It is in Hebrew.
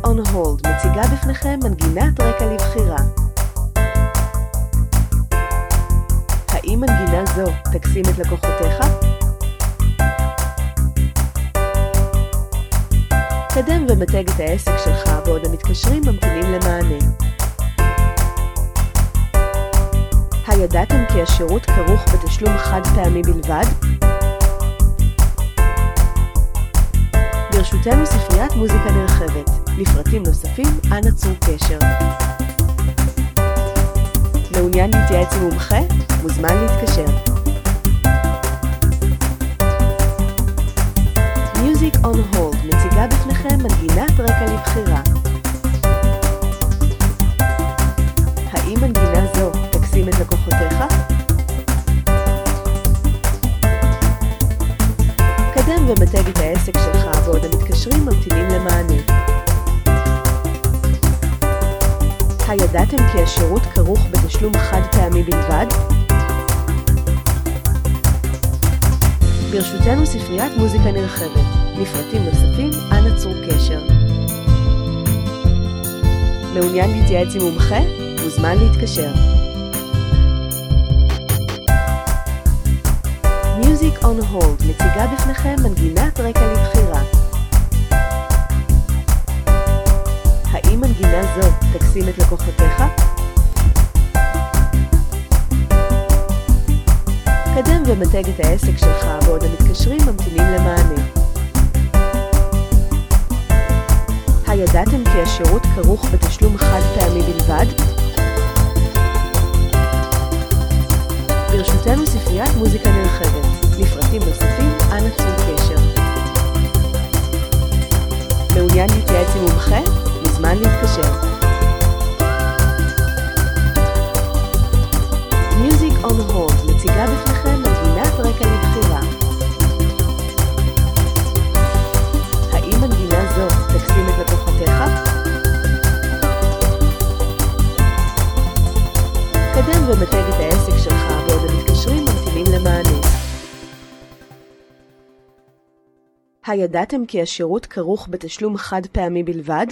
on hold מציגה בפניכם מנגינת רקע לבחירה. האם מנגינה זו תקסים את לקוחותיך? קדם ומתג את העסק שלך בעוד המתקשרים ממתינים למענה. הידעתם כי השירות כרוך בתשלום חד פעמי בלבד? ברשותנו ספריית מוזיקה נרחבת. לפרטים נוספים, אנא צרו קשר. מעוניין להתייעץ עם מומחה? מוזמן להתקשר. Music on hold מציגה בפניכם מנגינת רקע לבחירה. האם מנגינה זו תקסים את לקוחותיך? קדם ומתג את העסק שלך בעוד המתקשרים ממתינים למענה. הידעתם כי השירות כרוך בתשלום חד פעמי בלבד? ברשותנו ספריית מוזיקה נרחבת. לפרטים נוספים, אנא צרו קשר. מעוניין להתייעץ עם מומחה? מוזמן להתקשר. Music on hold מציגה בפניכם מנגינת רקע לבחירה. האם מנגינה זו תקסים את לקוחותיך? קדם ומתג את העסק שלך בעוד המתקשרים ממתינים למענה. הידעתם כי השירות כרוך בתשלום חד פעמי בלבד? ברשותנו ספריית מוזיקה נרחבת. לפרטים נוספים, אנא צרו קשר. מעוניין להתייעץ עם מומחה? מוזמן להתקשר. Music on hold מציגה בפניכם מנגינת רקע לבחירה. האם מנגינה זו תקסים את לקוחותיך? קדם ומתג את העסק שלך בעוד המתקשרים ממתינים למענה. הידעתם כי השירות כרוך בתשלום חד פעמי בלבד?